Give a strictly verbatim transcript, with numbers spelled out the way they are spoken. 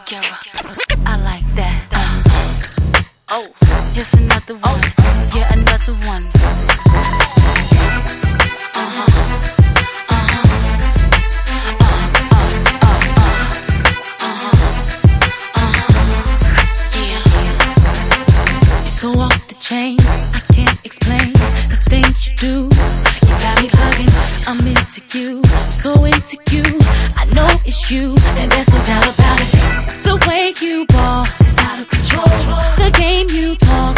Shakira, I like that. Uh, oh, here's another one. Yeah, another one. Uh-huh. Uh-huh. Uh, uh, uh, uh. Uh-huh. Uh-huh. Yeah. You're so off the chain, I can't explain the things you do. You got me bugging, I'm into you, so into you. I know it's you, and there's no doubt about it. The way you walk is out of control. The game you talk